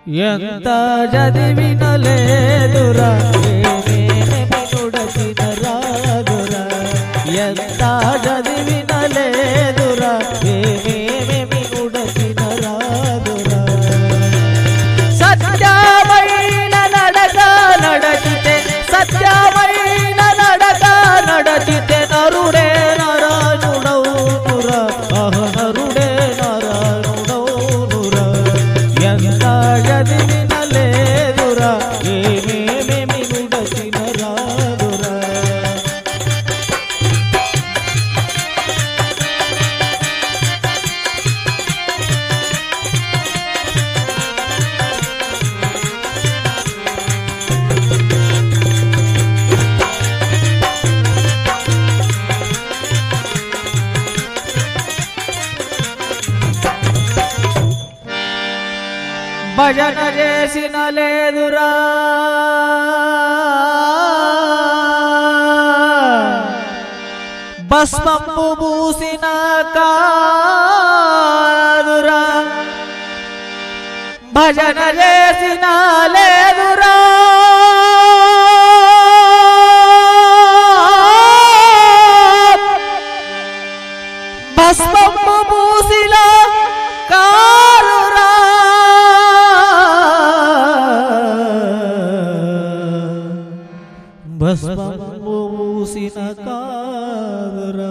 ఎంత చదివినలేదురా ఏమేమి నుడచిన రాదురా ఎంత చదివినలేదురా ఏమేమి నుడచిన రాదురా సత్యమైన నడక నడచితే సత్యమైన నడక నడచితే నరుడే నారాయణుడవునురా నరుడే నారాయణుడవునురా ఎంత చదివినలేదురా ఏమేమి నుడచిన రాదురా భజన చేసిన లేదురా భస్మంపు పూసిన కాదురా భజన చేసిన లేదురా భస్మంపు పూసిన కారురా భస్మము పూసిన కాదురా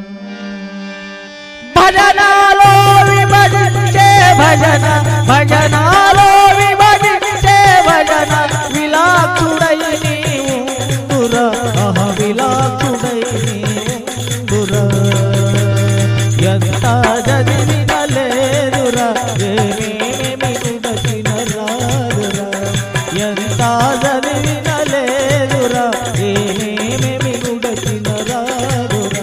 భజనాలో విభజించే భజన భజనాలో విభజించే భజన విలాసుడై నీవుందురా విలాసుడై నీవుందురా ఎంత చదివినలేదురా ఏమేమి నుడచిన రాదురా ఎంత చదివినలేదురా ఏమేమి నుడచిన రాదురా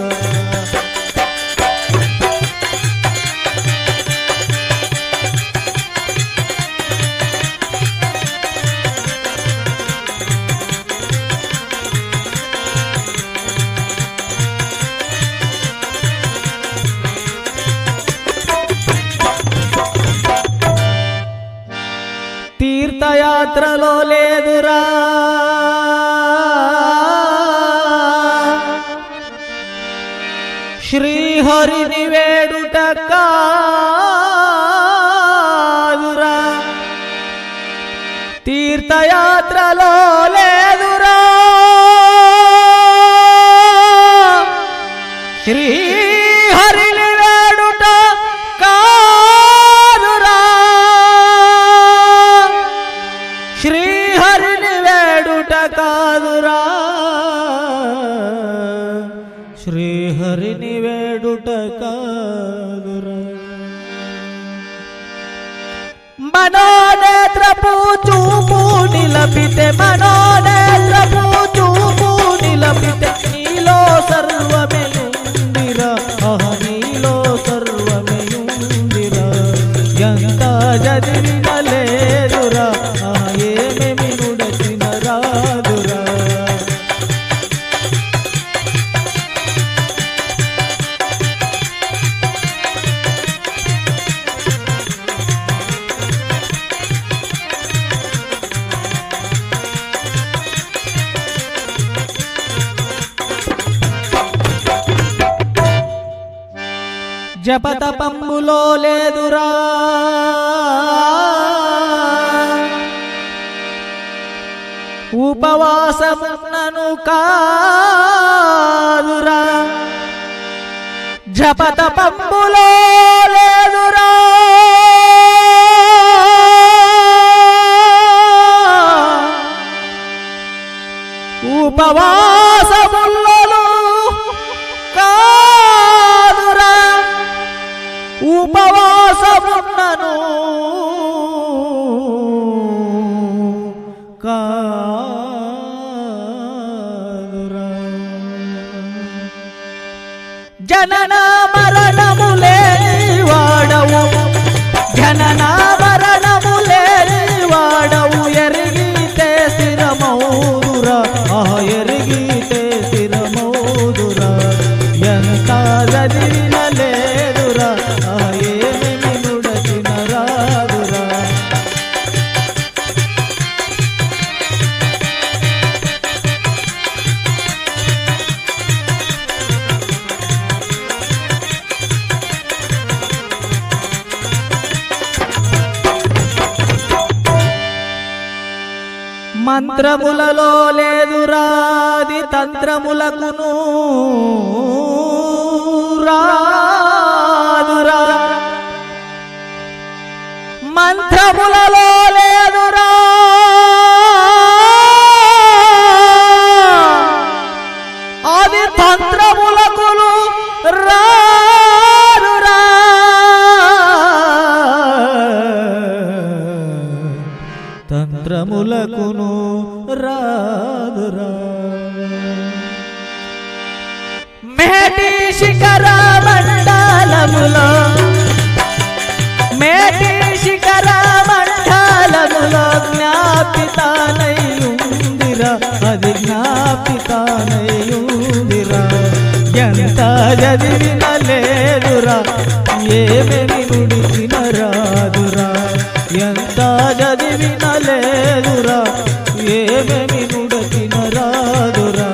తీర్థయాత్రలో లేదురా శ్రీహరిని వేడుట కాదురా తీర్థయాత్రలో లేదురా శ్రీహరిని వేడుట కాదురా శ్రీహరిని వేడుట కాదురా శ్రీహరిని వేడుట కాదురా మనోనేత్రపు చూపు నిలపితే మనోనేత్రపు చూపు నిలపితే నీలో సర్వమేయుందిరా నీలో సర్వమేయుందిరా ఎంత చదివినలేదురా ఏమేమి నుడచిన రాదురా జపతపంబులో లేదురా ఉపవాసమున్నను కాదురా జపతపంబులో లేదురా ఉపవాసమున్నను కాదురా ఉపవాసమున్నను కాదురా జనన మరణములే వాడవు జనన మరణములే వాడవు ఎరిగితే స్థిరమౌదురా ఎరిగితే స్థిరమౌదురా ఎంత చదివినలేదురా ఏమేమి నుడచిన రాదురా మంత్రములలో లేదురాది తంత్రములకును రాదురా మంత్రములలో లేదురా అది తంత్రములకును రాదురా తంత్రములకును రాదురా మేటి శిఖర మండలములో మేటి శిఖర మండలములో జ్ఞాపితానయ్యుందిరా అది జ్ఞాపితానయ్యుందిరా ఎంత చదివిన లేదురా ఏమేమి నుడిచిన రాదురా ఎంత చదివిన లేదురా ఏమేమి నుడిచిన రాదురా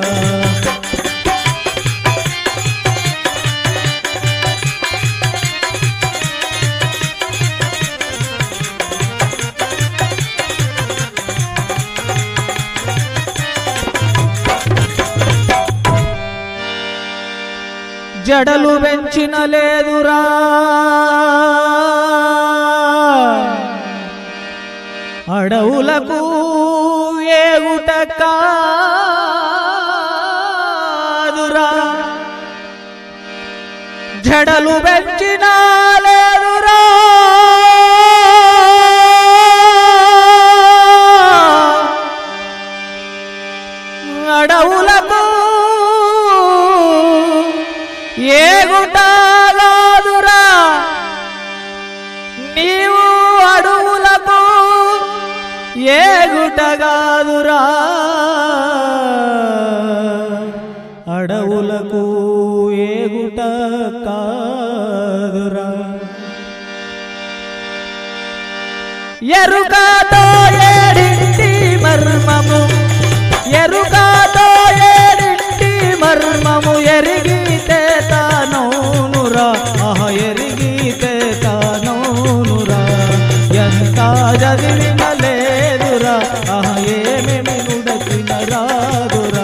జడలు పెంచిన లేదురా అడవులకు ఏగుట కాదురా జడలు పెంచిన లేదురా అడవులకు ఏగుటగాదురా నీవు అడవులకు ఏగుటగాదురా అడవులకు ఏగుట కాదురా ఎరుకతో ఏడింటి మర్మము ఎరుకతో ఏడింటి మర్మము ఎరిగితే తానౌనురా ఎరిగితే తానౌనురా ఎంత చదివిన లేదురా ఏమేమి నుడచిన రాదురా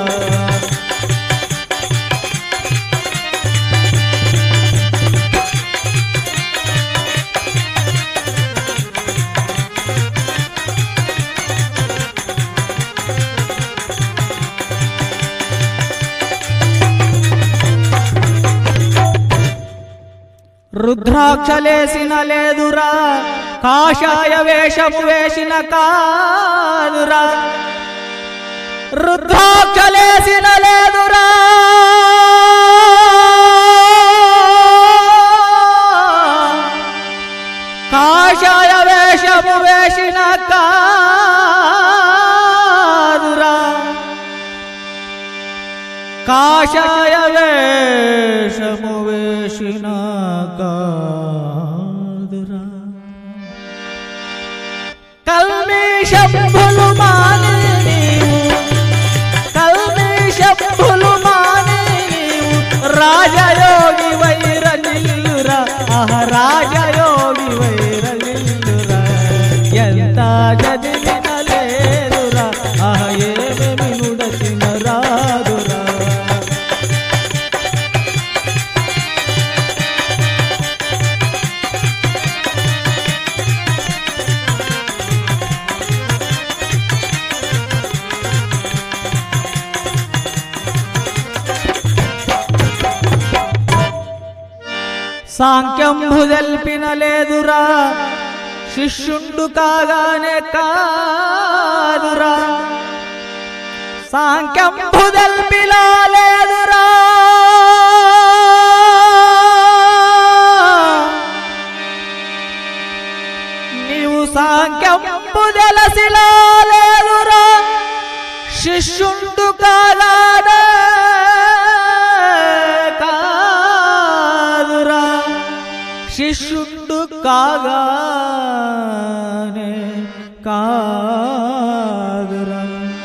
రుద్రాక్షలేసిన లేదురా కాషాయ వేషము వేసిన కాదురా రుద్రాక్షలేసిన లేదురా కాషాయ వేషము వేసిన కాదురా కాషాయ వేషము వేసిన కాదురా కల్మషంబులు మాని నీవు కల్మషంబులు మాని నీవు రాజయోగి వైరనిల్లురా రాజయోగి వైరనిల్లురా ఎంత చదివిన లేదురా ఏమేమి నుడచిన రాదురా సాంఖ్యంబు తెల్పిన లేదురా శిష్యుండు కాగానే కాదురా సాంఖ్యంబు తెల్పిన లేదురా నీవు సాంఖ్యంబు తెలసిలా లేదురా శిష్యుండు కాగానే శిష్యుండు కాగానే కాదురా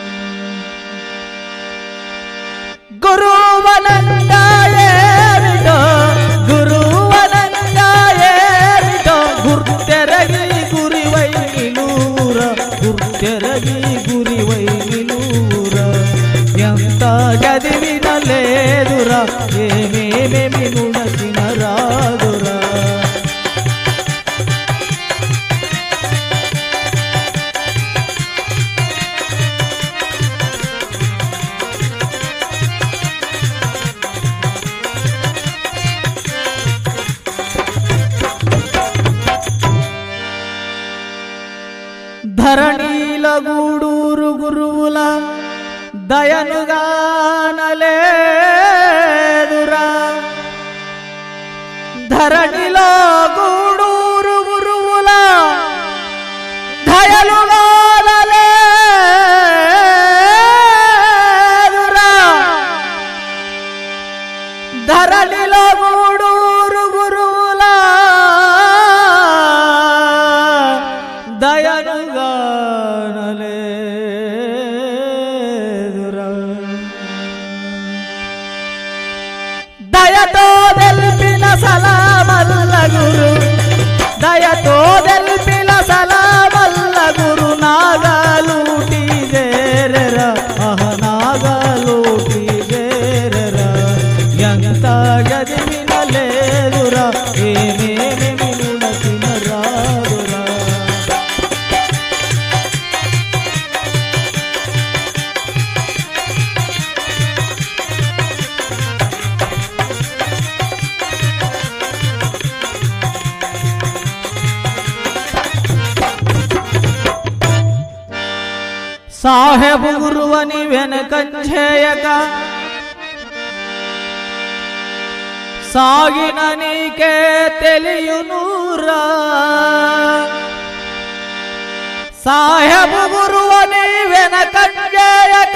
గురువనందాయేమిటో గురువనందాయేమిటో గుర్తెరగి గురివై నిలురా గుర్తెరగి గురివై లేదురా ఏమేమి నుడచిన రాదురా. ధరణీల గూడూరు గురువుల దయనుగానలేదురా. ధరణిలో గూడూరు గురువుల దయనుగానలేదురా. ధరణిలో గూడూరు గురువుల దయనుగానలేదురా. దయతో తెల్పిన సలామల్ల గురు, దయతో తెల్పిన సలామల్ల గురు నాగాలూటి చేరరా నాగాలూటి చేరరా. ఎంత గదివిన లేదురా ఏమేమి నుడచిన రాదురా. సాహెబు గురువని వెనకంచేయక సాగిన నీకే తెలియునురా. సాహెబు గురువని వెనకంచేయక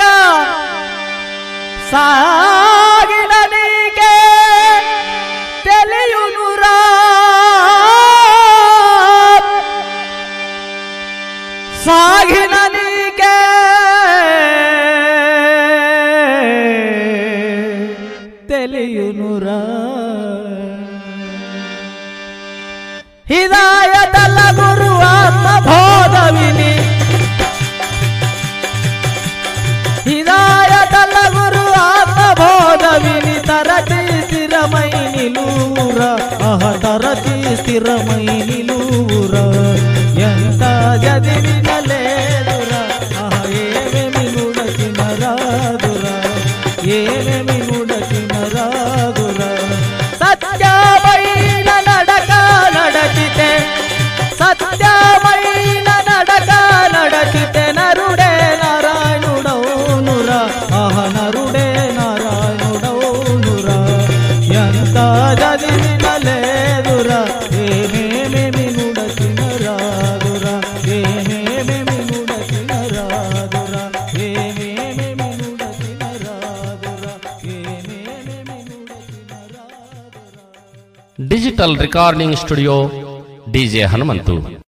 సాగిన నీకే తెలియునురా. సాగిన నీకే తెలియునురా. హిదాయతల గురు ఆత్మబోధ విని, హిదాయతల గురు ఆత్మబోధ విని తరతి స్థిరమై నిలువురా తరతి స్థిరమై నిలువురా. ఎంత చదివిన లేదురా ఏమేమి నుడచిన రాదురా ఏమేమి నుడచిన రాదురా. సత్యమైన నడక నడచితే, సత్యమైన నడక నడచితే నరుడే నారాయణుడౌనురా నరుడే నారాయణుడౌనురా. ఎంత చదివిన లేదురా ఏమేమి నుడచిన రాదురా ఏమేమి నుడచిన రాదురా ఏమేమి నుడచిన రాదురా ఏమేమి నుడచిన రాదురా. Digital recording studio DJ Hanumanthu.